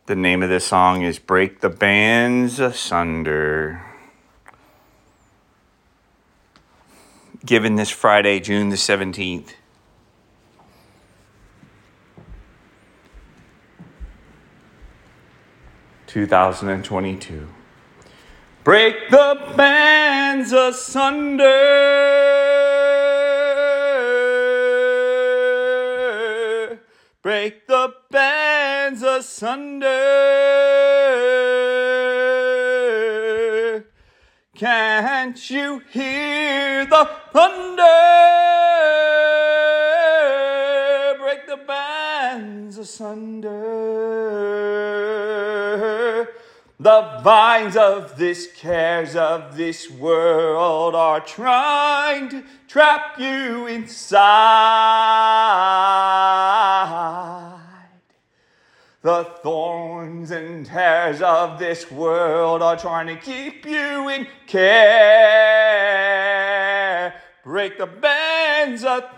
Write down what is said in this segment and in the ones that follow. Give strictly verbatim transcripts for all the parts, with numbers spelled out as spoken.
The name of this song is Break the Bands Asunder. Given this Friday, June the seventeenth. two thousand twenty-two. Break the bands asunder. Break the bands asunder. Can't you hear the thunder? Break the bands asunder. The vines of this cares of this world are trying to trap you inside. The thorns and tares of this world are trying to keep you in care. Break the bands of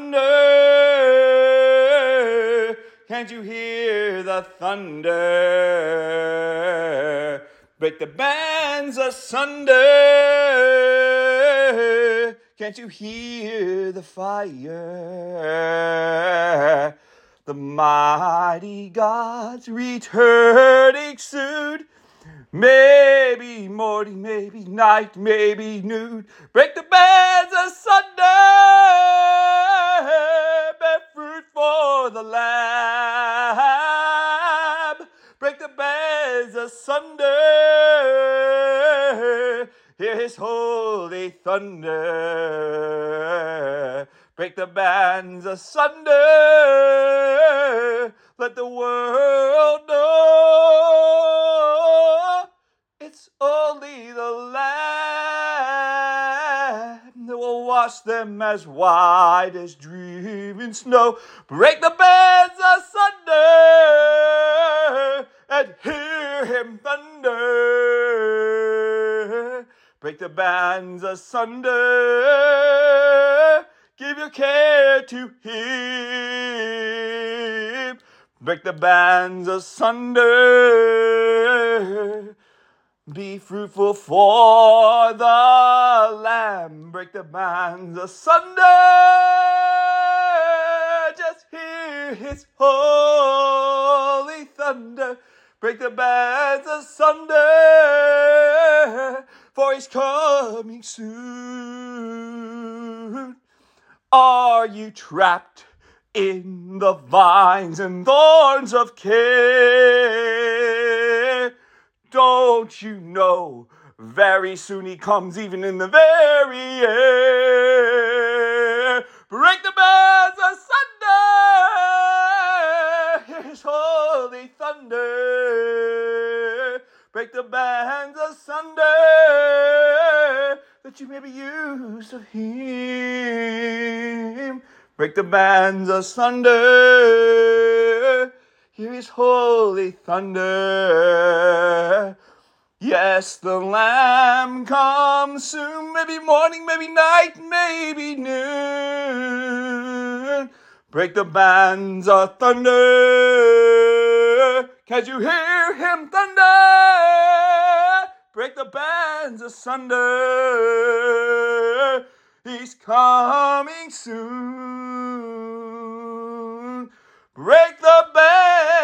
thunder. Can't you hear the thunder? Break the bands asunder. Can't you hear the fire? The mighty God's returning soon. Maybe morning, maybe night, maybe noon. Break the bands asunder. Bear fruit for the Lamb. Break the bands asunder. Hear his holy thunder. Break the bands asunder. Let the world know it's only the Lamb that will wash them as white as driven snow. Break the bands asunder and hear him thunder. Break the bands asunder. Give your care to him. Break the bands asunder. Be fruitful for the Lamb. Break the bands asunder. Just hear his holy thunder. Break the bands asunder. For he's coming soon. Are you trapped in the vines and thorns of care? Don't you know very soon he comes even in the very air? Break the bands asunder. His holy thunder. Break the bands asunder, that you may be used of him. Break the bands asunder. Hear his holy thunder. Yes, the Lamb comes soon. Maybe morning, maybe night, maybe noon. Break the bands of thunder. Can't you hear him thunder? Break the bands asunder. He's coming soon. Break the bands